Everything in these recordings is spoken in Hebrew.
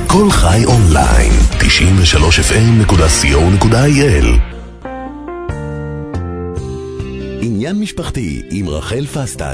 כל חי אונליין, 93fm.co.il. עניין משפחתי עם רחל פסטג.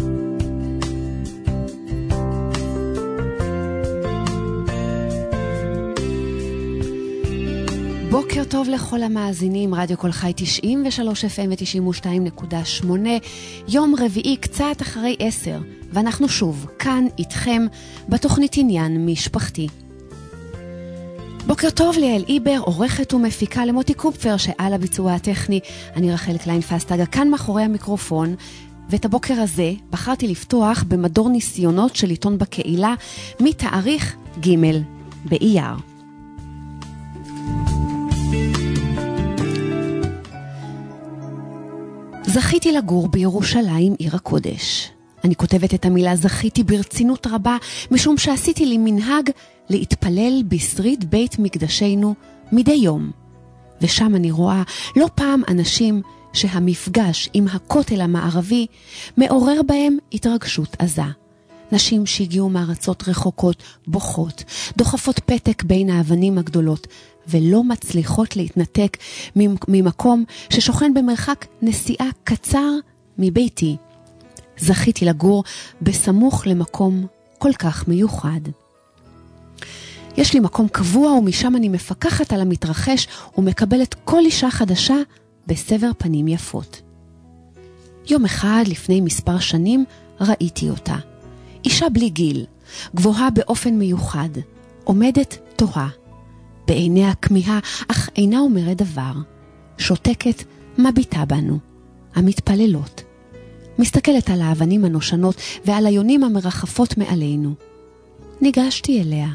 בוקר טוב לכל המאזינים, רדיו כל חי 93 FM ו-92.8, יום רביעי קצת אחרי 10, ואנחנו שוב כאן איתכם בתוכנית עניין משפחתי. בוקר טוב ליאל איבר, עורכת ומפיקה, למוטי קופפר שעל הביצוע הטכני, אני רחל קליין פסטג, כאן מאחורי המיקרופון, ואת הבוקר הזה בחרתי לפתוח במדור ניסיונות של עיתון בקהילה מתאריך ג' באייר. זכיתי לגור בירושלים, עיר הקודש. אני כותבת את המילה זכיתי ברצינות רבה, משום שעשיתי לי מנהג להתפלל בשריד בית מקדשנו מדי יום. ושם אני רואה לא פעם אנשים שהמפגש עם הכותל המערבי מעורר בהם התרגשות עזה. נשים שהגיעו מארצות רחוקות בוכות, דוחפות פתק בין האבנים הגדולות, ולא מצליחות להתנתק ממקום ששוכן במרחק נסיעה קצר מביתי. זכיתי לגור בסמוך למקום כל כך מיוחד. יש לי מקום קבוע ומשם אני מפקחת על המתרחש ומקבלת כל אישה חדשה בסבר פנים יפות. יום אחד לפני מספר שנים ראיתי אותה. אישה בלי גיל, גבוהה באופן מיוחד, עומדת תוהה. בעיניה כמיהה, אך אינה אומרת דבר. שותקת, מביטה בנו, המתפללות. מסתכלת על האבנים הנושנות ועל היונים המרחפות מעלינו. ניגשתי אליה.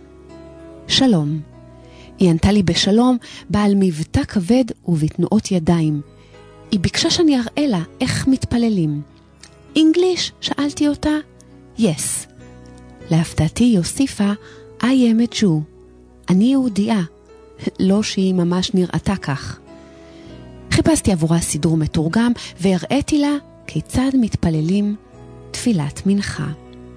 שלום. היא ענתה לי בשלום, בעל מבטא כבד ובתנועות ידיים. היא ביקשה שאני אראה לה איך מתפללים. English? שאלתי אותה. Yes. להפתעתי היא הוסיפה, I am a Jew. אני יהודייה. לא שהיא ממש נראתה כך. חיפשתי עבורה סידור מתורגם והראיתי לה כיצד מתפללים תפילת מנחה.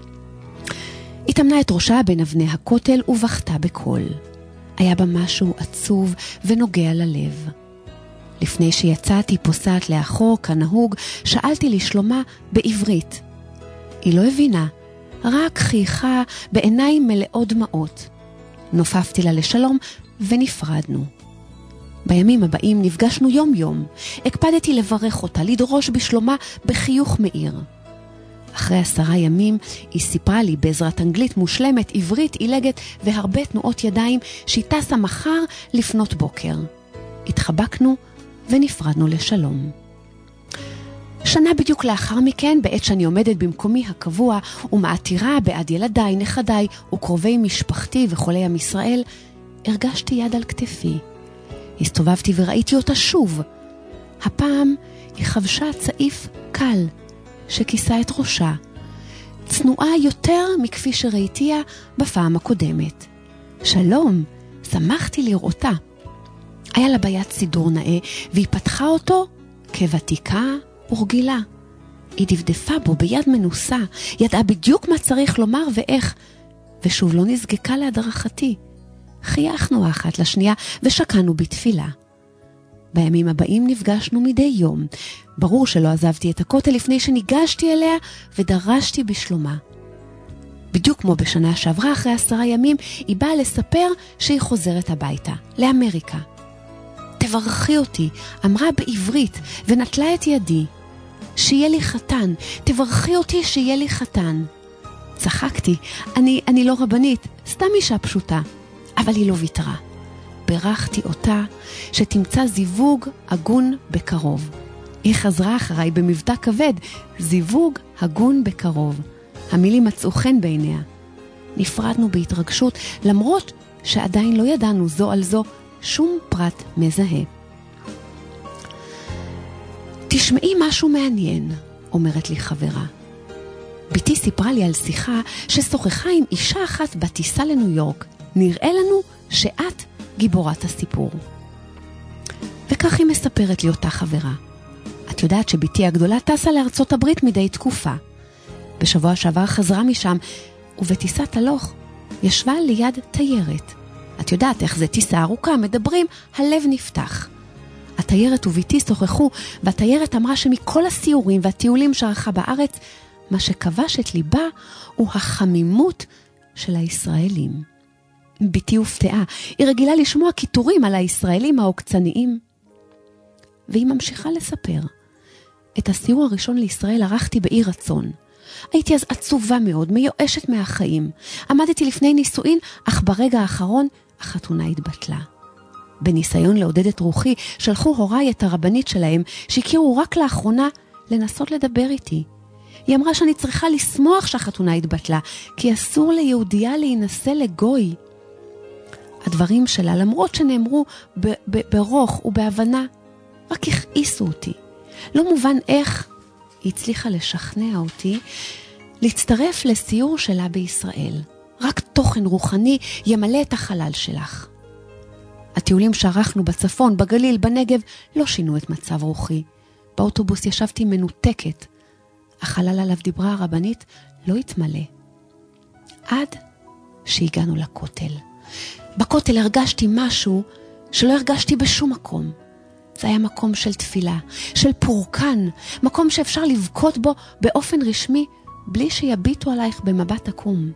היא תמנה את ראשה בין אבני הכותל ובכתה בקול. היה בה משהו עצוב ונוגע ללב. לפני שיצאתי פוסעת לאחור כנהוג, שאלתי לשלומה בעברית. היא לא הבינה, רק חייכה בעיניים מלאות דמעות. נופפתי לה לשלום ונפרדנו. בימים הבאים נפגשנו יום יום. הקפדתי לברך אותה, לדרוש בשלומה בחיוך מאיר. אחרי 10 ימים היא סיפרה לי בעזרת אנגלית מושלמת, עברית עילגת והרבה תנועות ידיים שהיא טסה מחר לפנות בוקר. התחבקנו ונפרדנו לשלום. שנה בדיוק לאחר מכן, בעת שאני עומדת במקומי הקבוע ומעתירה בעד ילדיי, נכדיי וקרובי משפחתי וחולי עם ישראל, הרגשתי יד על כתפי. הסתובבתי וראיתי אותה שוב. הפעם היא חבשה צעיף קל שכיסה את ראשה, צנועה יותר מכפי שראיתיה בפעם הקודמת. שלום, שמחתי לראותה. היה לה ביד סידור נאה והיא פתחה אותו כוותיקה ורגילה. היא דפדפה בו ביד מנוסה, ידעה בדיוק מה צריך לומר ואיך, ושוב לא נזגקה להדרכתי. חייכנו אחת לשנייה ושקענו בתפילה. בימים הבאים נפגשנו מדי יום. ברור שלא עזבתי את הכותל לפני שניגשתי אליה ודרשתי בשלומה. בדיוק כמו בשנה שעברה, אחרי 10 ימים, היא באה לספר שהיא חוזרת הביתה, לאמריקה. תברכי אותי, אמרה בעברית ונטלה את ידי. שיהיה לי חתן, תברכי אותי שיהיה לי חתן. צחקתי, אני לא רבנית, סתם אישה פשוטה. אבל היא לא ויתרה. ברכתי אותה שתמצא זיווג הגון בקרוב. היא חזרה אחריי במבטא כבד, זיווג הגון בקרוב. המילים מצאו חן בעיניה. נפרדנו בהתרגשות, למרות שעדיין לא ידענו זו על זו שום פרט מזהה. תשמעי משהו מעניין, אומרת לי חברה. ביתי סיפרה לי על שיחה ששוחחה עם אישה אחת בטיסה לניו יורק. נראה לנו שאת גיבורת הסיפור. וכך היא מספרת לי אותה חברה. את יודעת שביתי הגדולה טסה לארצות הברית מדי תקופה. בשבוע שעבר חזרה משם, ובטיסת הלוך ישבה ליד תיירת. את יודעת איך זה, טיסה ארוכה, מדברים, הלב נפתח. התיירת וביתי שוחחו, והתיירת אמרה שמכל הסיורים והטיולים שערכה בארץ, מה שכבש את ליבה הוא החמימות של הישראלים. ביתי הופתעה, היא רגילה לשמוע כיתורים על הישראלים העוקצניים. והיא ממשיכה לספר. את הסיור הראשון לישראל ערכתי בעיר רצון. הייתי אז עצובה מאוד, מיואשת מהחיים. עמדתי לפני נישואין, אך ברגע האחרון החתונה התבטלה. בניסיון לעודד את רוחי, שלחו הוריי את הרבנית שלהם, שהכירו רק לאחרונה, לנסות לדבר איתי. היא אמרה שאני צריכה לשמוח שהחתונה התבטלה, כי אסור ליהודייה להינשא לגוי. הדברים שלה, למרות שנאמרו ברוך ובהבנה, רק הכעיסו אותי. לא מובן איך היא הצליחה לשכנע אותי להצטרף לסיור שלה בישראל. רק תוכן רוחני ימלא את החלל שלך. הטיולים שערכנו בצפון, בגליל, בנגב, לא שינו את מצב רוחי. באוטובוס ישבתי מנותקת. החלל עליו דיברה הרבנית לא התמלא. עד שהגענו לכותל. בכותל הרגשתי משהו שלא הרגשתי בשום מקום. זה היה מקום של תפילה, של פורקן, מקום שאפשר לבכות בו באופן רשמי, בלי שיביטו עלייך במבט עקום.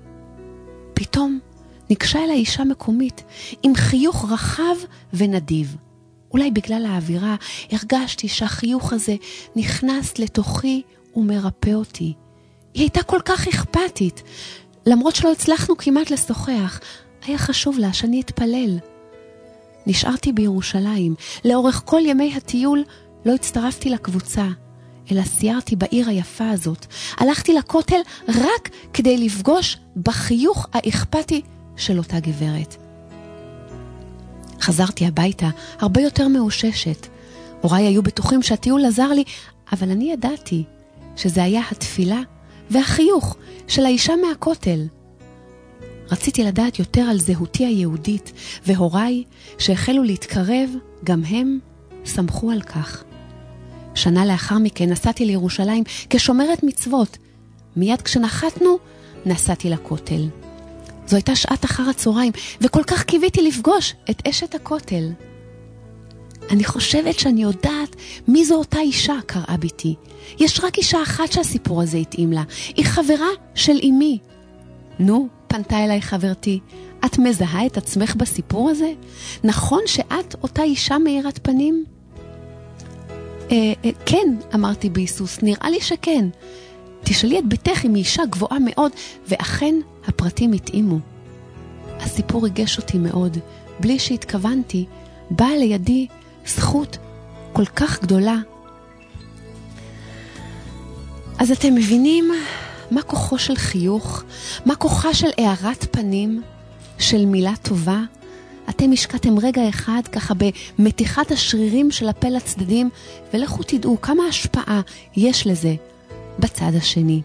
פתאום ניגשה אל האישה מקומית, עם חיוך רחב ונדיב. אולי בגלל האווירה הרגשתי שהחיוך הזה נכנס לתוכי ומרפא אותי. היא הייתה כל כך אכפתית. למרות שלא הצלחנו כמעט לשוחח, היה חשוב לה שאני אתפלל. נשארתי בירושלים. לאורך כל ימי הטיול לא הצטרפתי לקבוצה, אלא סיירתי בעיר היפה הזאת. הלכתי לכותל רק כדי לפגוש בחיוך האכפתי של אותה גברת. חזרתי הביתה הרבה יותר מאוששת. הוריי היו בטוחים שהטיול עזר לי, אבל אני ידעתי שזה היה התפילה והחיוך של האישה מהכותל. רציתי לדעת יותר על זהותי היהודית, והוריי שהחלו להתקרב, גם הם שמחו על כך. שנה לאחר מכן נסעתי לירושלים כשומרת מצוות. מיד כשנחתנו, נסעתי לכותל. זו הייתה שעת אחר הצהריים, וכל כך קיוויתי לפגוש את אשת הכותל. אני חושבת שאני יודעת מי זו אותה אישה, קראה ביתי. יש רק אישה אחת שהסיפור הזה התאים לה. היא חברה של אמי. נו, פנתה אליי חברתי, את מזהה את עצמך בסיפור הזה? נכון שאת אותה אישה מאירת פנים? כן, אמרתי ביסוס, נראה לי שכן. תשאלי את ביתך אם היא אישה גבוהה מאוד, ואכן הפרטים התאימו. הסיפור ריגש אותי מאוד, בלי שהתכוונתי, באה לידי זכות כל כך גדולה. אז אתם מבינים מה כוחו של חיוך, מה כוחה של הארת פנים, של מילה טובה? אתם השקעתם רגע אחד ככה במתיחת השרירים של הפה לצדדים, ולכו תדעו כמה השפעה יש לזה בצד השני.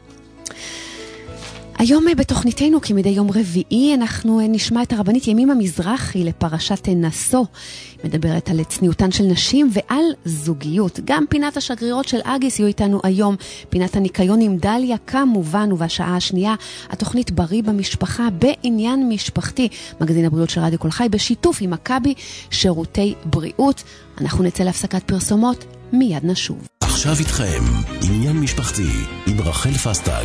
היום בתוכניתנו, כמדי יום רביעי, אנחנו נשמע את הרבנית ימימה מזרחי לפרשת נשוא. מדברת על צניעותן של נשים ועל זוגיות. גם פינת השגרירות של אגיס יהיו איתנו היום. פינת הניקיון עם דליה כמובן, ובשעה השנייה התוכנית בריא במשפחה בעניין משפחתי. מגזין הבריאות של רדיו כל חי בשיתוף עם מכבי שירותי בריאות. אנחנו נצא להפסקת פרסומות, מיד נשוב. עכשיו איתכם עניין משפחתי עם רחל פסטג.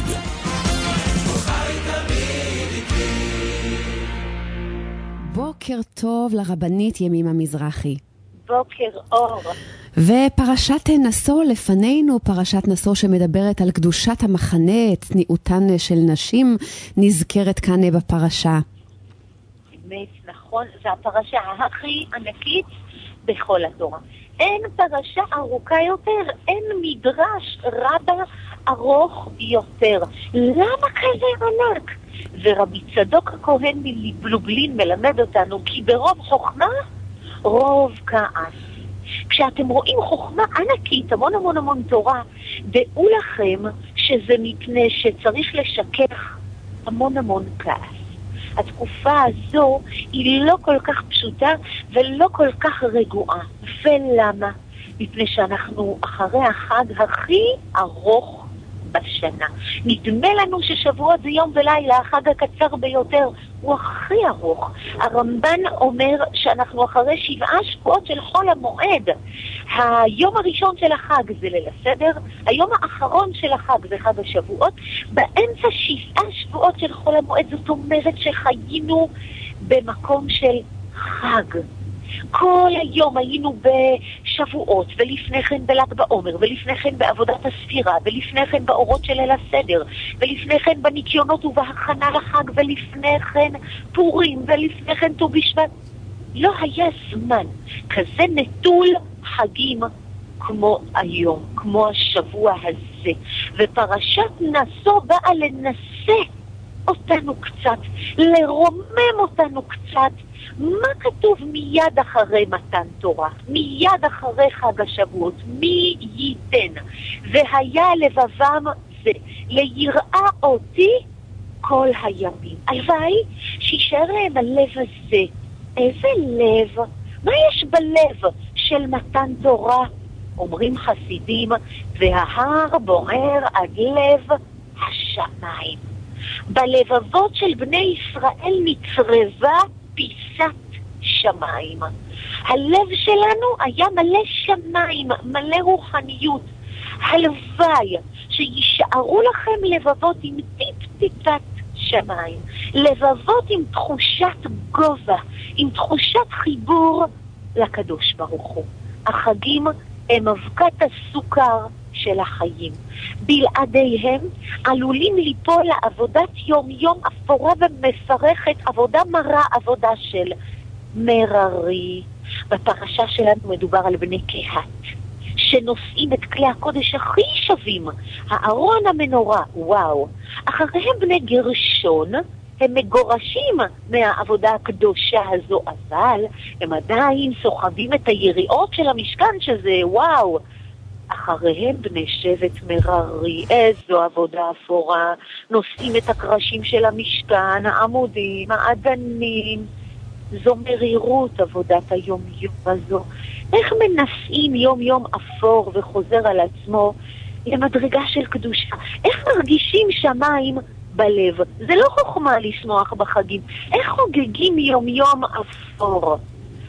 בוקר טוב לרבנית ימימה מזרחי. בוקר אור. ופרשת נשוא לפנינו, פרשת נשוא שמדברת על קדושת המחנה, צניעותן של נשים, נזכרת כאן בפרשה. באמת, נכון, זו הפרשה הכי ענקית בכל התורה. אין פרשה ארוכה יותר, אין מדרש רבה ארוך יותר. למה כזה ענק? ורבי צדוק הכהן מלובלין מלמד אותנו כי ברוב חוכמה רוב כעס. כשאתם רואים חוכמה ענקית, המון המון המון תורה, דעו לכם שזה מפני שצריך לשכך המון המון כעס. התקופה הזו היא לא כל כך פשוטה ולא כל כך רגועה. ולמה? מפני שאנחנו אחרי החג הכי ארוך בשנה. נדמה לנו ששבועות זה יום ולילה, החג הקצר ביותר, הוא הכי ארוך. הרמב"ן אומר שאנחנו אחרי 7 שבועות של חול המועד. היום הראשון של החג זה ליל הסדר, היום האחרון של החג זה חג השבועות, באמצע 7 שבועות של חול המועד, זאת אומרת שחיינו במקום של חג. כל היום היינו בשבועות, ולפני כן בל"ג בעומר, ולפני כן בעבודת הספירה, ולפני כן באורות של ליל הסדר, ולפני כן בניקיונות ובהכנה לחג, ולפני כן פורים, ולפני כן ט"ו בשבט. לא היה זמן כזה נטול חגים כמו היום, כמו השבוע הזה. ופרשת נשוא באה לנסה אותנו קצת, לרומם אותנו קצת. מה כתוב מיד אחרי מתן תורה? מיד אחרי חג השבועות? מי ייתן? והיה לבבם זה, ליראה אותי כל הימים. הלוואי שישאר להם הלב הזה. איזה לב? מה יש בלב של מתן תורה? אומרים חסידים, וההר בוער עד לב השמיים. בלבבות של בני ישראל נצרבה פיסת שמיים. הלב שלנו היה מלא שמיים, מלא רוחניות. הלוואי שישארו לכם לבבות עם טיפ-טיפת שמיים. לבבות עם תחושת גובה, עם תחושת חיבור לקדוש ברוך הוא. החגים הם אבקת הסוכר של החיים. בלעדיהם עלולים ליפול לעבודת יום-יום אפורה ומפרכת, עבודה מרה, עבודה של מררי. בפרשה שלנו מדובר על בני קהת, שנושאים את כלי הקודש הכי שווים, הארון, המנורה, וואו. אחריהם בני גרשון, הם מגורשים מהעבודה הקדושה הזו, אבל הם עדיין סוחבים את היריעות של המשכן, שזה וואו. אחריהם בני שבט מררי, איזו עבודה אפורה, נושאים את הקרשים של המשכן, העמודים, האדנים. זו מרירות עבודת היום-יום הזו. איך מנסים יום-יום אפור וחוזר על עצמו למדרגה של קדושה? איך מרגישים שמיים בלב? זה לא חוכמה לשמוח בחגים. איך חוגגים יום-יום אפור?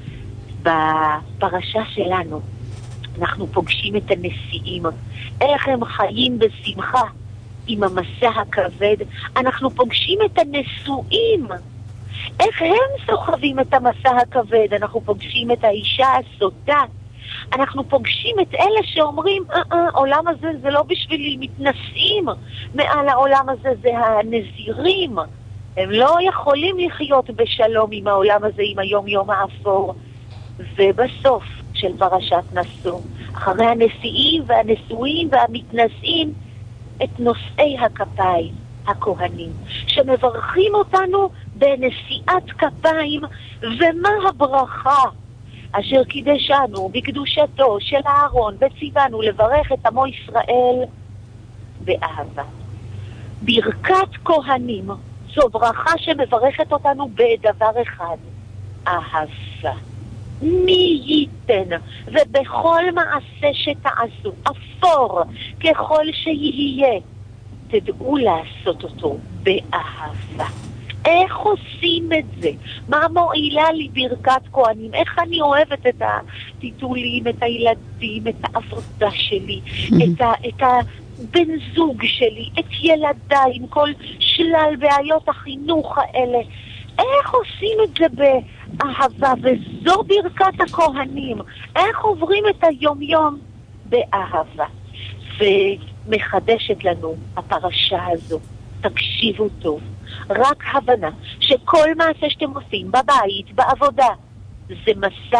בפרשה שלנו אנחנו פוגשים את הנשיאים, איך הם חיים בשמחה עם המסע הכבד. אנחנו פוגשים את הנשואים, איך הם סוחבים את המסע הכבד. אנחנו פוגשים את האישה הסוטה. אנחנו פוגשים את אלה שאומרים, העולם הזה זה לא בשבילי, מתנשאים מעל העולם הזה, זה הנזירים. הם לא יכולים לחיות בשלום עם העולם הזה, עם היום-יום האפור. ובסוף של פרשת נשוא, אחרי הנשיאים והנשואים והמתנשאים, את נושאי הכפיים, הכהנים, שמברכים אותנו בנשיאת כפיים. ומה הברכה? אשר קידשנו בקדושתו של אהרון וציוונו לברך את עמו ישראל באהבה. ברכת כהנים זו ברכה שמברכת אותנו בדבר אחד, אהבה. מי ייתן, ובכל מעשה שתעשו, אפור ככל שיהיה, תדעו לעשות אותו באהבה. איך עושים את זה? מה מועילה לי ברכת כהנים? איך אני אוהבת את הטיטולים, את הילדים, את העבודה שלי, את הבן זוג שלי, את ילדיי, עם כל שלל בעיות החינוך האלה. איך עושים את זה באהבה? וזו ברכת הכהנים. איך עוברים את היום-יום באהבה? ומחדשת לנו הפרשה הזו, תקשיבו טוב, רק הבנה שכל מעשה שאתם עושים בבית, בעבודה, זה מסע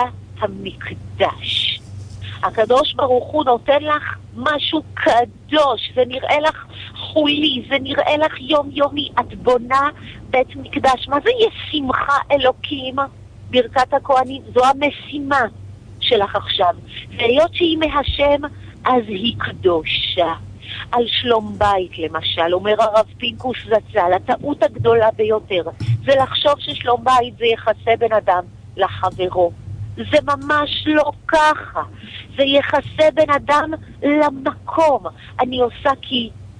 המקדש. הקדוש ברוך הוא נותן לך משהו קדוש, זה נראה לך חולי, זה נראה לך יום-יומי, את בונה בית מקדש. מה זה ישמחה אלוקים? ברכת הכהנים זו המשימה שלך עכשיו, והיות שהיא מהשם אז היא קדושה. על שלום בית למשל, אומר הרב פינקוס זצ"ל, הטעות הגדולה ביותר זה לחשוב ששלום בית זה יחסה בן אדם לחברו. זה ממש לא ככה. זה יחסה בן אדם למקום. אני עושה כי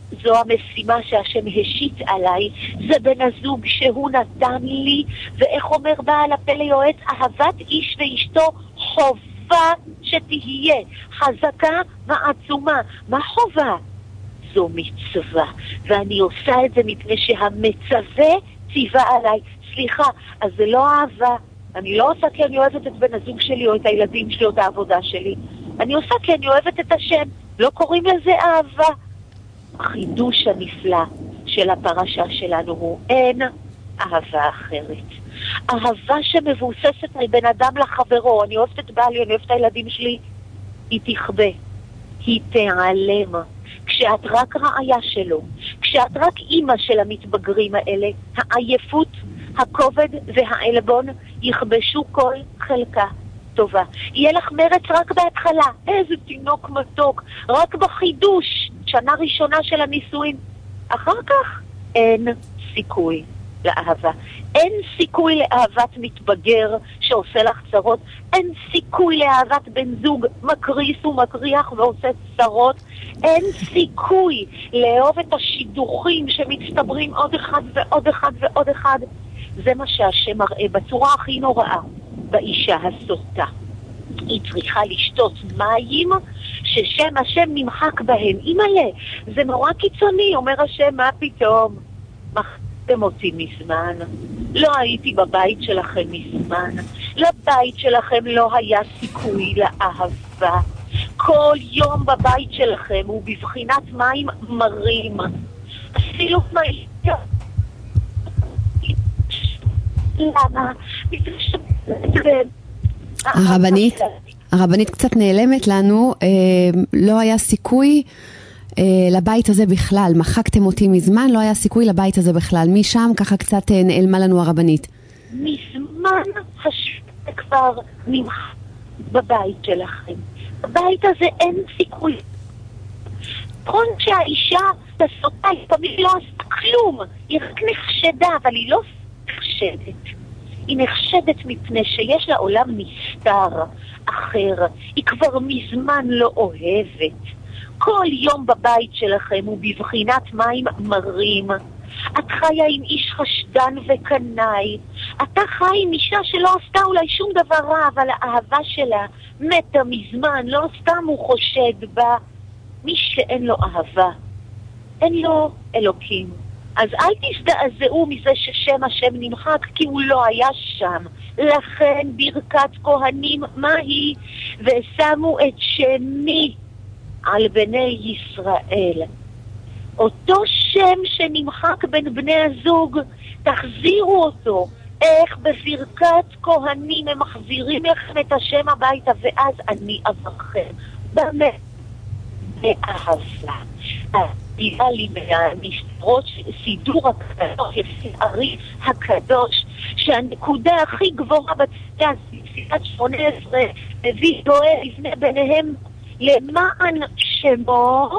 זו המשימה שהשם השית עליי, זה בן הזוג שהוא נתן לי, ואיך אומר בעל הפלא יועץ, אהבת איש ואשתו חובה שתהיה, חזקה ועצומה. מה חובה? זו מצווה, ואני עושה את זה מפני שהמצווה ציווה עליי. סליחה, אז זה לא אהבה. אני לא עושה כי אני אוהבת את בן הזוג שלי או את הילדים שלי או את העבודה שלי. אני עושה כי אני אוהבת את השם. לא קוראים לזה אהבה. החידוש הנפלא של הפרשה שלנו הוא אין אהבה אחרת. אהבה שמבוססת על בן אדם לחברו. אני אוהבת את בעלי, אני אוהבת את הילדים שלי. היא תכבה, היא תיעלם. כשאת רק רעיה שלו, כשאת רק אימא של המתבגרים האלה, העייפות, הכובד והעלבון יכבשו כל חלקה טובה. יהיה לך מרץ רק בהתחלה, איזה תינוק מתוק, רק בחידוש, שנה ראשונה של הנישואין. אחר כך אין סיכוי לאהבה. אין סיכוי לאהבת מתבגר שעושה לך צרות. אין סיכוי לאהבת בן זוג מקריס ומקריח ועושה צרות. אין סיכוי לאהוב את השידוכים שמצטברים עוד אחד ועוד אחד ועוד אחד. זה מה שהשם מראה בצורה הכי נוראה באישה הסוטה. היא צריכה לשתות מים ששם השם נמחק בהם. אימא'לה, זה נורא קיצוני, אומר השם, מה פתאום? מחקתם אותי מזמן. לא הייתי בבית שלכם מזמן. לבית שלכם לא היה סיכוי לאהבה. כל יום בבית שלכם הוא בבחינת מים מרים. אפילו מים. למה? הרבנית קצת נעלמת לנו, לא היה סיכוי לבית הזה בכלל, מחקתם אותי מזמן, לא היה סיכוי לבית הזה בכלל, משם ככה קצת נעלמה לנו הרבנית. מזמן השם כבר נמחק בבית שלכם, בבית הזה אין סיכוי. נכון שהאישה הסוטה לפעמים לא עשתה כלום, היא רק נחשדה, אבל היא לא נחשדת. היא נחשדת מפני שיש לה עולם נסתר אחר. היא כבר מזמן לא אוהבת. כל יום בבית שלכם הוא בבחינת מים מרים. את חיה עם איש חשדן וקנאי. אתה חי עם אישה שלא עשתה אולי שום דבר רע, אבל האהבה שלה מתה מזמן. לא סתם הוא חושד בה. מי שאין לו אהבה, אין לו אלוקים. אז אל תזדעזעו מזה ששם השם נמחק, כי הוא לא היה שם. לכן ברכת כהנים, מה היא? ושמו את שמי על בני ישראל. אותו שם שנמחק בין בני הזוג, תחזירו אותו. איך בברכת כהנים הם מחזירים לכם את השם הביתה, ואז אני אברכם. באמת, באהבה. דיבה לי מהמסתרות סידור הקדוש, לפי ארי הקדוש, שהנקודה הכי גבוהה בתפילה, תפילת 18, מביא גואל לפני ביניהם למען שמו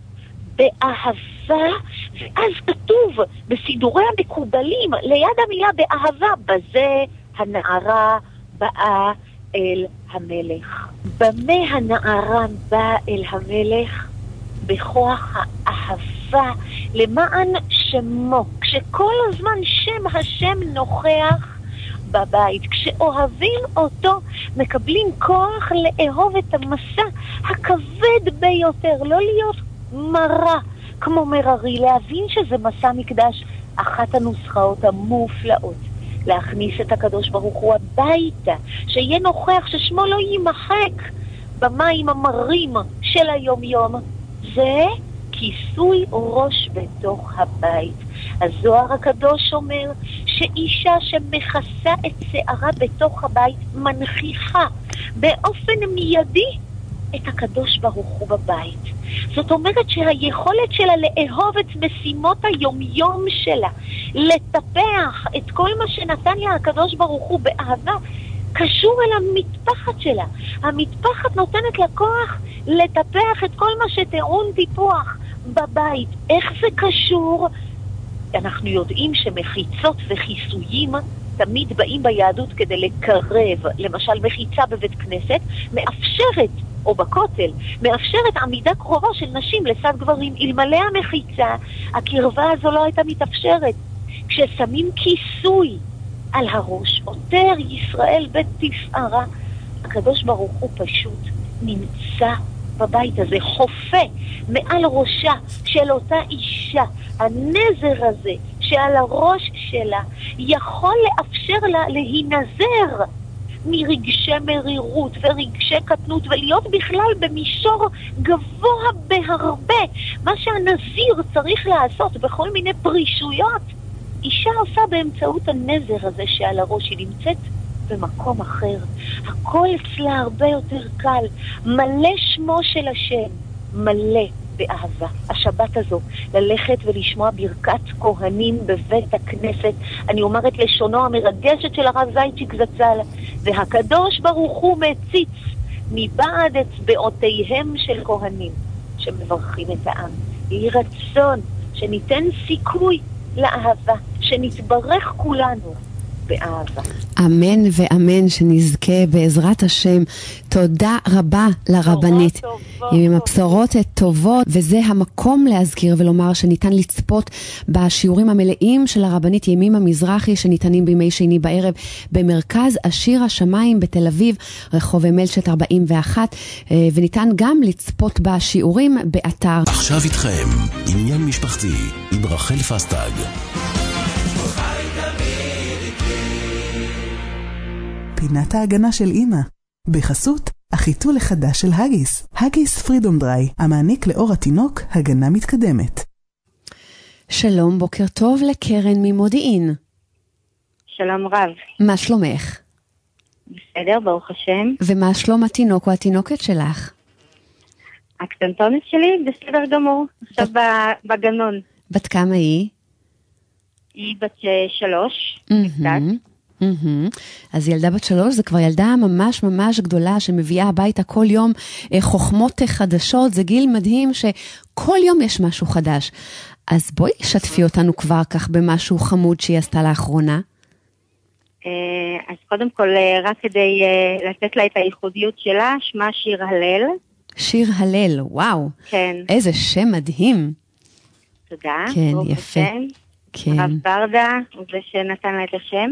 באהבה, ואז כתוב בסידורי המקובלים ליד המילה באהבה, בזה הנערה באה אל המלך. במה הנערה באה אל המלך? בכוח האהבה למען שמו. כשכל הזמן שם השם נוכח בבית, כשאוהבים אותו מקבלים כוח לאהוב את המסע הכבד ביותר, לא להיות מרה כמו מררי, להבין שזה מסע מקדש. אחת הנוסחאות המופלאות להכניס את הקדוש ברוך הוא הביתה, שיהיה נוכח, ששמו לא יימחק במים המרים של היום יום, זה כיסוי ראש בתוך הבית. הזוהר הקדוש אומר שאישה שמכסה את שערה בתוך הבית מנכיחה באופן מיידי את הקדוש ברוך הוא בבית. זאת אומרת שהיכולת שלה לאהוב את משימות היומיום שלה, לטפח את כל מה שנתן לה הקדוש ברוך הוא באהבה, קשור אל המטפחת שלה. המטפחת נותנת לה כוח לטפח את כל מה שטעון טיפוח בבית. איך זה קשור? אנחנו יודעים שמחיצות וחיסויים תמיד באים ביהדות כדי לקרב. למשל מחיצה בבית כנסת מאפשרת או בכותל, מאפשרת עמידה קרובה של נשים לצד גברים. אלמלא המחיצה, הקרבה הזו לא הייתה מתאפשרת. כששמים כיסוי על הראש, עוטר ישראל בית תפארה, הקדוש ברוך הוא פשוט נמצא בבית הזה, חופה מעל ראשה של אותה אישה. הנזר הזה שעל הראש שלה יכול לאפשר לה להינזר מרגשי מרירות ורגשי קטנות, ולהיות בכלל במישור גבוה בהרבה. מה שהנזיר צריך לעשות בכל מיני פרישויות, אישה עושה באמצעות הנזר הזה שעל הראש. היא נמצאת במקום אחר, הכל אצלה הרבה יותר קל, מלא שמו של השם, מלא באהבה. השבת הזו, ללכת ולשמוע ברכת כהנים בבית הכנסת, אני אומר את לשונו המרגשת של הרב זייצ'יק זצ"ל, והקדוש ברוך הוא מציץ מבעד אצבעותיהם של כהנים שמברכים את העם. יהי רצון שניתן סיכוי לאהבה, שנתברך כולנו באהבה. אמן ואמן, שנזכה בעזרת השם. תודה רבה לרבנית עם הבשורות טובות, וזה המקום להזכיר ולומר שניתן לצפות בשיעורים המלאים של הרבנית ימימה מזרחי שניתנים בימי שני בערב במרכז השיר השמיים בתל אביב, רחוב מלשט 41, וניתן גם לצפות בשיעורים באתר. עכשיו איתכם עניין משפחתי עם רחל פסטג. פינת ההגנה של אמא, בחסות החיתול החדש של הגיס, הגיס פרידום דריי, המעניק לאור התינוק הגנה מתקדמת. שלום, בוקר טוב לקרן ממודיעין. שלום רב. מה שלומך? בסדר, ברוך השם. ומה שלום התינוק או התינוקת שלך? הקטנטונת שלי בסדר גמור, עכשיו בגנון. בת כמה היא? היא בת 3, קצת. אז ילדה בת 3 זה כבר ילדה ממש ממש גדולה שמביאה הביתה כל יום חוכמות חדשות. זה גיל מדהים שכל יום יש משהו חדש. אז בואי שתפי אותנו כבר כך במשהו חמוד שהיא עשתה לאחרונה. אז קודם כל רק כדי לתת לה את הייחודיות שלה, שמה שיר הלל. שיר הלל, וואו. כן. איזה שם מדהים. תודה. כן, יפה. כן. הרב ברדה הוא זה שנתן לה את השם.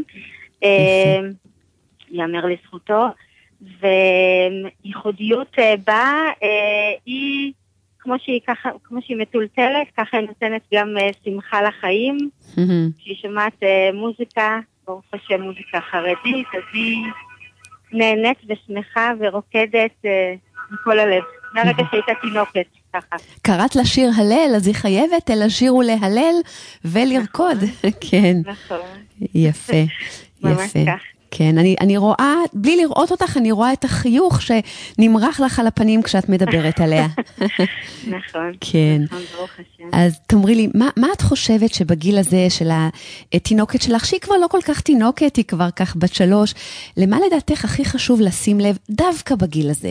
יאמר לזכותו. וייחודיות בה היא כמו שהיא מטולטלת, ככה היא נותנת גם שמחה לחיים. כשהיא שומעת מוזיקה, ברוך השם מוזיקה חרדית, אז היא נהנית ושמחה ורוקדת מכל הלב. מהרגע שהייתה תינוקת, ככה. קראת לשיר הלל, אז היא חייבת לשיר ולהלל ולרקוד. כן. נכון. יפה. ממש כך. כן, אני רואה, בלי לראות אותך, אני רואה את החיוך שנמרח לך על הפנים כשאת מדברת עליה. נכון. כן. נכון, ברוך השם. אז תאמרי לי, מה את חושבת שבגיל הזה של התינוקת שלך, שהיא כבר לא כל כך תינוקת, היא כבר כך בת 3, למה לדעתך הכי חשוב לשים לב דווקא בגיל הזה?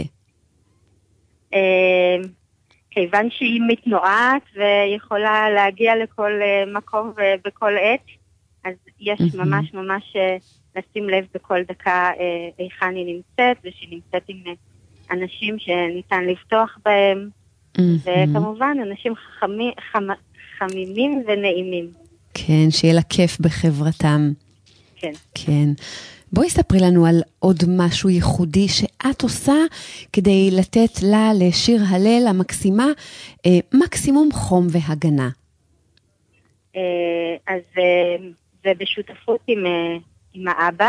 כיוון שהיא מתנועת ויכולה להגיע לכל מקום ובכל עת, אז יש ממש ממש לשים לב בכל דקה היכן היא נמצאת, ושהיא נמצאת עם אנשים שניתן לפתוח בהם, וכמובן אנשים חמימים ונעימים. כן, שיהיה לה כיף בחברתם. כן. כן. בואי ספרי לנו על עוד משהו ייחודי שאת עושה כדי לתת לה, לשיר הלל המקסימה, מקסימום חום והגנה. אז זה בשותפות עם האבא.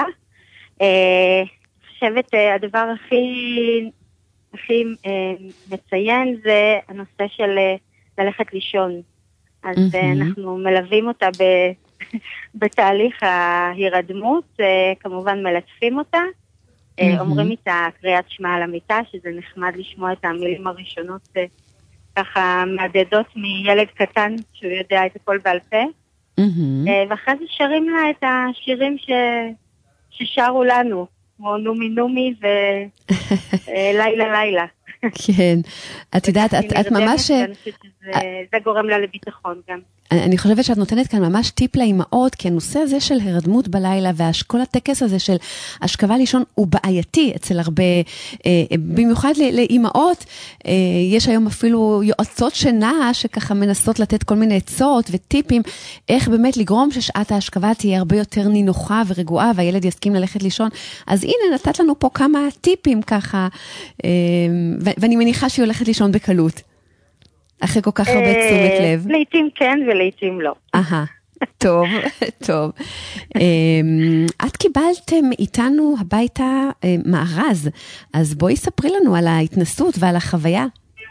חושבת הדבר הכי מציין זה הנושא של ללכת לישון. אז אנחנו מלווים אותה בתהליך ההירדמות, כמובן מלטפים אותה, אומרים איתה קריאת שמע על המיטה, שזה נחמד לשמוע את המילים הראשונות ככה מהדהדות מילד קטן שהוא יודע את הכל בעל פה, ואחרי זה שרים לה את השירים ששרו לנו, כמו נומי נומי ולילה לילה. כן, את יודעת, את ממש... זה גורם לה לביטחון גם. אני חושבת שאת נותנת כאן ממש טיפ לאימהות, כי הנושא הזה של הרדמות בלילה, וכל הטקס הזה של השכבה לישון, הוא בעייתי אצל הרבה, במיוחד לאימהות, יש היום אפילו יועצות שינה, שככה מנסות לתת כל מיני עצות וטיפים, איך באמת לגרום ששעת ההשכבה תהיה הרבה יותר נינוחה ורגועה, והילד יסכים ללכת לישון. אז הנה, נתת לנו פה כמה טיפים ככה, ואני מניחה שהיא הולכת לישון בקלות. אחרי כל כך הרבה תשומת לב. לעתים כן ולעתים לא. טוב, טוב. את קיבלתם איתנו הביתה מארז, אז בואי ספרי לנו על ההתנסות ועל החוויה.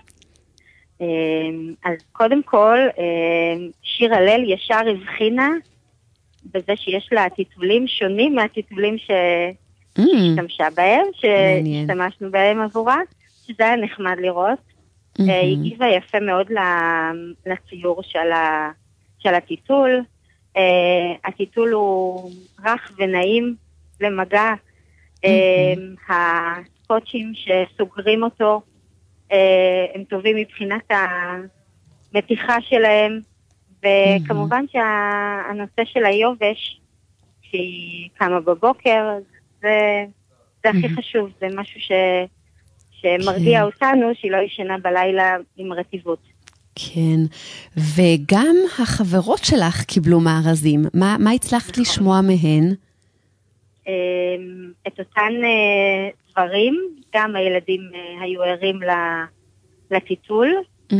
אז קודם כל, שיר הלל ישר הבחינה בזה שיש לה טיטולים שונים מהטיטולים שהשתמשה בהם, שהשתמשנו בהם עבורה, שזה היה נחמד לראות. היא הגיבה יפה מאוד לציור של הטיטול. הטיטול הוא רך ונעים למגע. הסקוטשים שסוגרים אותו הם טובים מבחינת המתיחה שלהם, וכמובן שהנושא של היובש שהיא קמה בבוקר זה הכי חשוב, זה משהו שמרגיע אותנו שהיא לא ישנה בלילה עם רטיבות. כן, וגם החברות שלך קיבלו מארזים. מה הצלחת לשמוע מהן? את אותן דברים, גם הילדים היו ערים לטיטול,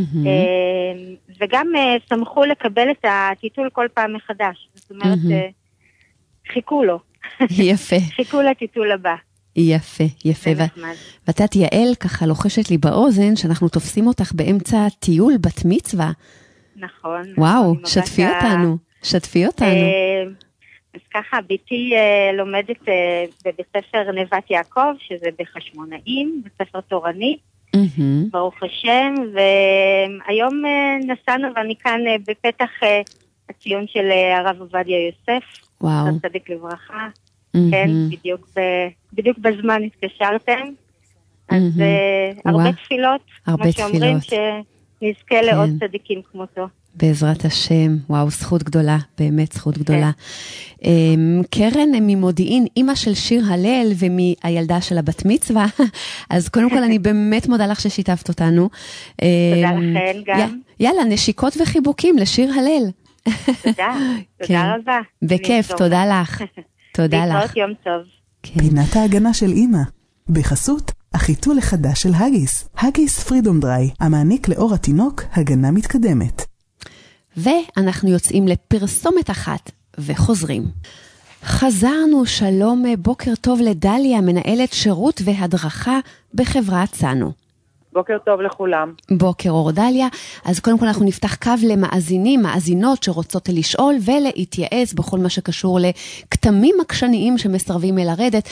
וגם שמחו לקבל את הטיטול כל פעם מחדש. זאת אומרת, חיכו לו. יפה. חיכו לטיטול הבא. יפה, יפה. ותת יעל ככה לוחשת לי באוזן שאנחנו תופסים אותך באמצע טיול בת מצווה. נכון. וואו, שתפי אותנו. אז ככה, ביתי לומדת בבית ספר נבת יעקב, שזה בחשמונאים, בית ספר תורני, ברוך השם, והיום נסענו ואני כאן בפתח הציון של הרב עובדיה יוסף, צדיק לברכה. כן, בדיוק בזמן התקשרתם, אז הרבה תפילות, כמו שאומרים שנזכה לעוד צדיקים כמותו. בעזרת השם, וואו, זכות גדולה, באמת זכות גדולה. קרן ממודיעין, אימא של שיר הלל ומהילדה של הבת מצווה, אז קודם כל אני באמת מודה לך ששיתפת אותנו. תודה לכן גם. יאללה, נשיקות וחיבוקים לשיר הלל. תודה רבה. בכיף, תודה לך. תודה לך. להתראות יום טוב. פינת ההגנה של אמא. בחסות החיתול החדש של הגיס. הגיס פרידום דריי, המעניק לאור התינוק הגנה מתקדמת. ואנחנו יוצאים לפרסומת אחת וחוזרים. חזרנו, שלום, בוקר טוב לדליה, מנהלת שירות והדרכה בחברת צאנו. בוקר טוב לכולם. בוקר אור דליה. אז קודם כל אנחנו נפתח קו למאזינים, מאזינות שרוצות לשאול ולהתייעץ בכל מה שקשור לכתמים עקשניים שמסרבים לרדת.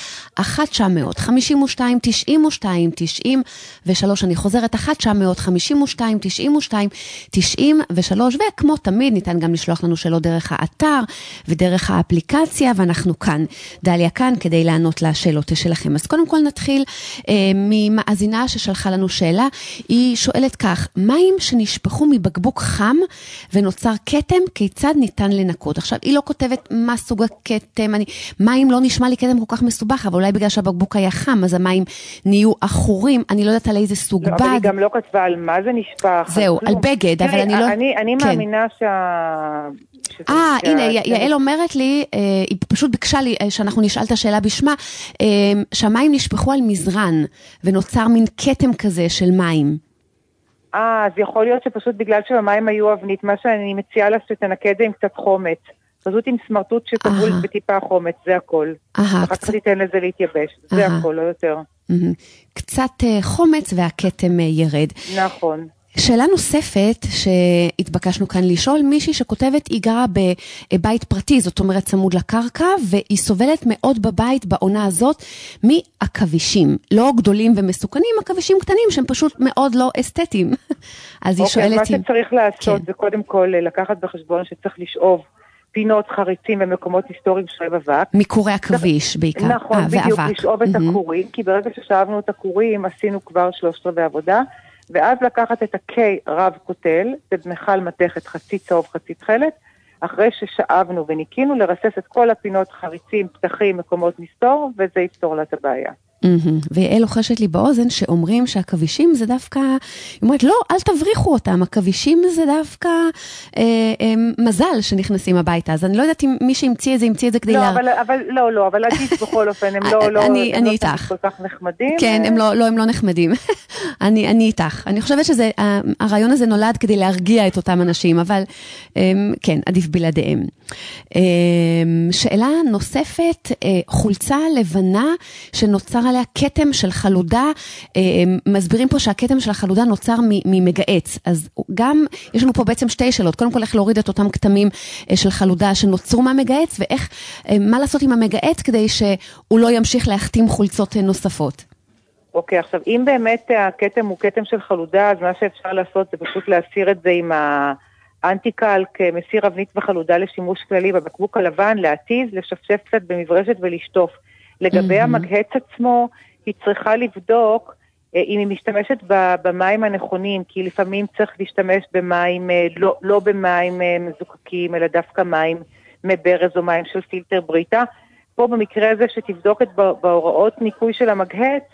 1-900-52-92-93, אני חוזרת, 1-900-52-92-93, וכמו תמיד ניתן גם לשלוח לנו שאלות דרך האתר ודרך האפליקציה, ואנחנו כאן, דליה כאן, כדי לענות לשאלות שלכם. אז קודם כל נתחיל ממאזינה ששלחה לנו שאלה, היא שואלת כך, מים שנשפכו מבקבוק חם ונוצר כתם, כיצד ניתן לנקות? עכשיו, היא לא כותבת מה סוג הכתם, מים לא נשמע לי כתם כל כך מסובך, אבל אולי בגלל שהבקבוק היה חם, אז המים נהיו אחורים, אני לא יודעת על איזה סוג בד. אבל היא גם לא כתבה על מה זה נשפך. זהו, על בגד, אבל אני לא... אני מאמינה הנה, יעל אומרת לי, היא פשוט ביקשה לי שאנחנו נשאל את השאלה בשמה, שהמים נשפכו על מזרן, ונוצר מין כתם כזה של מים. אז יכול להיות שפשוט בגלל שהמים היו אבנית, מה שאני מציעה לה שתנקה את זה עם קצת חומץ. פשוט עם סמרטוט שטבול בטיפה חומץ, זה הכל. אחר כך תיתן לזה להתייבש, זה הכל, לא יותר. קצת חומץ והכתם ירד. נכון. שאלה נוספת שהתבקשנו כאן לשאול, מישהי שכותבת היא גרה בבית פרטי, זאת אומרת צמוד לקרקע, והיא סובלת מאוד בבית בעונה הזאת מעכבישים, לא גדולים ומסוכנים, עכבישים קטנים שהם פשוט מאוד לא אסתטיים. אז היא שואלת... מה שצריך לעשות זה קודם כל לקחת בחשבון שצריך לשאוב פינות חריצים ומקומות היסטוריים שואב אבק. מקורי הכביש בעיקר. נכון, בדיוק, לשאוב את הכורים, כי ברגע ששאבנו את הכורים, עשינו כבר 3/4 עבודה, ואז לקחת את הקי רב קוטל, במכל מתכת חצי צהוב, חצי תכלת, אחרי ששאבנו וניקינו, לרסס את כל הפינות חריצים, פתחים, מקומות מסתור, וזה יפתור לה את הבעיה. ויעל לוחשת לי באוזן שאומרים שהכבישים זה דווקא, היא אומרת, לא, אל תבריחו אותם, הכבישים זה דווקא מזל שנכנסים הביתה, אז אני לא יודעת אם מי שהמציא את זה כדי אבל עדיף בכל אופן, הם לא כל כך נחמדים. כן, הם לא נחמדים. אני איתך. אני חושבת שהרעיון הזה נולד כדי להרגיע את אותם אנשים, אבל כן, עדיף בלעדיהם. שאלה נוספת, חולצה לבנה שנוצר עליה כתם של חלודה, מסבירים פה שהכתם של החלודה נוצר ממגעץ, אז גם יש לנו פה בעצם שתי שאלות, קודם כל איך להוריד את אותם כתמים של חלודה שנוצרו מהמגעץ, ואיך, מה לעשות עם המגעץ כדי שהוא לא ימשיך להחתים חולצות נוספות. אוקיי, עכשיו אם באמת הכתם הוא כתם של חלודה, אז מה שאפשר לעשות זה פשוט להסיר את זה עם האנטיקל כמסיר אבנית וחלודה לשימוש כללי בבקבוק הלבן, להתיז, לשפשף קצת במברשת ולשטוף. לגבי המגהץ עצמו, היא צריכה לבדוק אם היא משתמשת במים הנכונים, כי לפעמים צריך להשתמש במים, לא במים מזוקקים, אלא דווקא מים מברז או מים של פילטר בריטה. פה במקרה הזה שתבדוק את בהוראות ניקוי של המגהץ,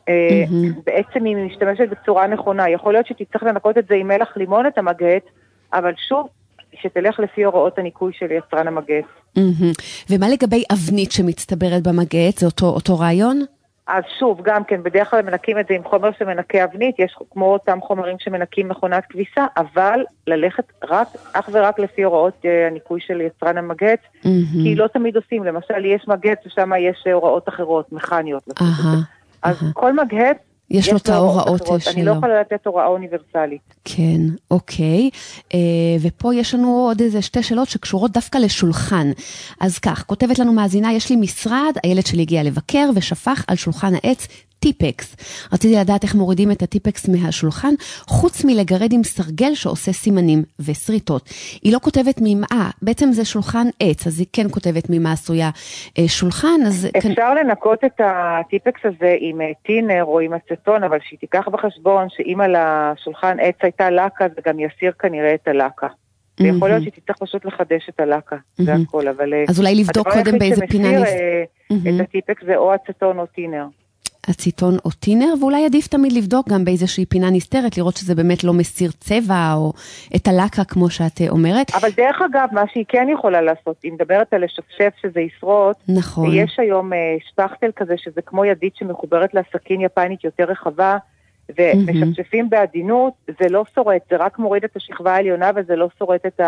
בעצם אם היא משתמשת בצורה נכונה, יכול להיות שתצטרך לנקות את זה עם מלח לימון את המגהץ, אבל שוב, שתלך לפי הוראות הניקוי של יצרן המגהץ. ומה לגבי אבנית שמצטברת במגהץ? זה אותו רעיון? אז שוב, גם כן, בדרך כלל מנקים את זה עם חומר שמנקה אבנית, יש כמו אותם חומרים שמנקים מכונת כביסה, אבל ללכת אך ורק לפי הוראות הניקוי של יצרן המגהץ, כי לא תמיד עושים, למשל יש מגהץ ושם יש הוראות אחרות, מכניות. אז כל מגהץ, יש לו את ההוראות שלו. אני לא יכולה לתת הוראה אוניברסלית. כן, אוקיי. ופה יש לנו עוד איזה שתי שאלות שקשורות דווקא לשולחן. אז כך, כותבת לנו מאזינה, יש לי משרד, הילד שלי הגיע לבקר ושפך על שולחן העץ טיפקס. רציתי לדעת איך מורידים את הטיפקס מהשולחן, חוץ מלגרד עם סרגל שעושה סימנים וסריטות. היא לא כותבת ממה, בעצם זה שולחן עץ, אז היא כן כותבת ממה עשויה שולחן. אפשר לנקות את הטיפקס הזה עם טינר או עם אצטון, אבל שהיא תיקח בחשבון שאם על השולחן עץ הייתה לקה, זה גם יסיר כנראה את הלקה. ויכול להיות שתצטרך פשוט לחדש את הלקה, זה הכל, אבל אז אולי לבדוק קודם באיזה פינה את הטיפקס זה או אצטון או טינר. אציטון או טינר, ואולי עדיף תמיד לבדוק גם באיזושהי פינה נסתרת, לראות שזה באמת לא מסיר צבע או את הלקה כמו שאת אומרת. אבל דרך אגב, מה שהיא כן יכולה לעשות, היא מדברת על לשפשף שזה ישרוט, נכון. יש היום שפכטל כזה שזה כמו ידית שמחוברת לסכין יפנית יותר רחבה, ומשפשפים בעדינות, זה לא שורט, זה רק מוריד את השכבה העליונה וזה לא שורט את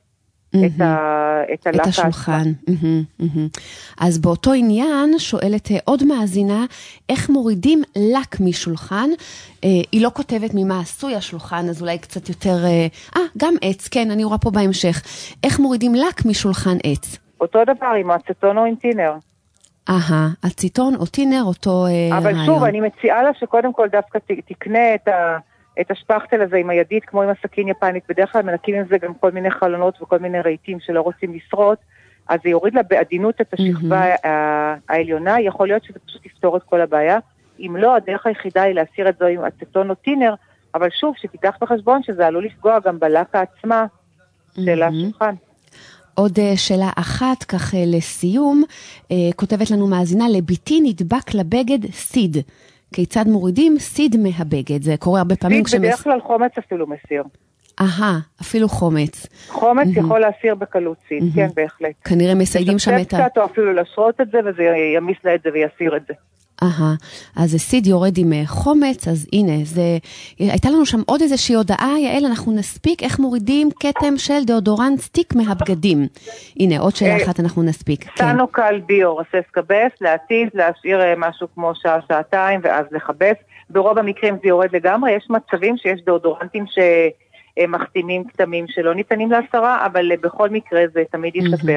את השולחן. אז באותו עניין שואלת עוד מאזינה, איך מורידים לק משולחן? היא לא כותבת ממה עשוי השולחן, אז אולי קצת יותר, גם עץ, כן, אני רואה פה בהמשך. איך מורידים לק משולחן עץ? אותו דבר, עם אצטון או עם טינר. אצטון או טינר, אותו רעיון. אבל שוב, אני מציעה לה שקודם כל דווקא תקנה את השפכטל הזה עם הידית, כמו עם הסכין יפנית, בדרך כלל מנקים עם זה גם כל מיני חלונות וכל מיני רהיטים שלא רוצים לשרוט, אז זה יוריד לה בעדינות את השכבה העליונה, יכול להיות שזה פשוט יפתור את כל הבעיה, אם לא, הדרך היחידה היא להסיר את זה עם אצטון או טינר, אבל שוב, שתיקח בחשבון שזה עלול לפגוע גם בלקה עצמה של השולחן. עוד שאלה אחת, כך לסיום, כותבת לנו מאזינה, לביתי נדבק לבגד סיד. כיצד מורידים סיד מהבגד? זה קורה הרבה פעמים. סיד בדרך כלל חומץ אפילו מסיר. אפילו חומץ. חומץ יכול להסיר בקלות סיד, כן, בהחלט. כנראה מסיידים שם את קצת או אפילו לשרות את זה, וזה ימיס לה את זה ויסיר את זה. אז סיד יורד עם חומץ, אז הנה, הייתה לנו שם עוד איזושהי הודעה, יעל, אנחנו נספיק איך מורידים כתם של דאודורנט סטיק מהבגדים. הנה, עוד שאלה אחת אנחנו נספיק. סנוקל ביו, רסס קבס, להתיז, להשאיר משהו כמו שעה, שעתיים, ואז לחבס. ברוב המקרים זה יורד לגמרי, יש מצבים שיש דאודורנטים שמחתימים כתמים שלא ניתנים להסרה, אבל בכל מקרה זה תמיד ישפר.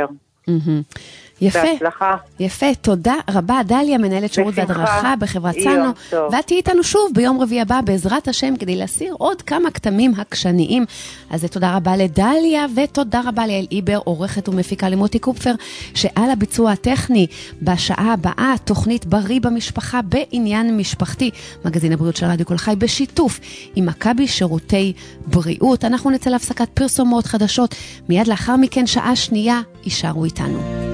יפה, בהצלחה. יפה, תודה רבה. דליה, מנהלת שירות והדרכה בחברת סנו, ואת תהיי איתנו שוב ביום רביעי הבא בעזרת השם כדי להסיר עוד כמה כתמים עקשניים. אז תודה רבה לדליה ותודה רבה ליעל איבר, עורכת ומפיקה, למוטי קופפר שעל הביצוע הטכני. בשעה הבאה תוכנית בריא במשפחה בעניין משפחתי, מגזין הבריאות של רדיו כל חי בשיתוף עם מכבי שירותי בריאות. אנחנו נצא להפסקת פרסומות חדשות, מיד לאחר מכן שעה שנייה, יישארו איתנו.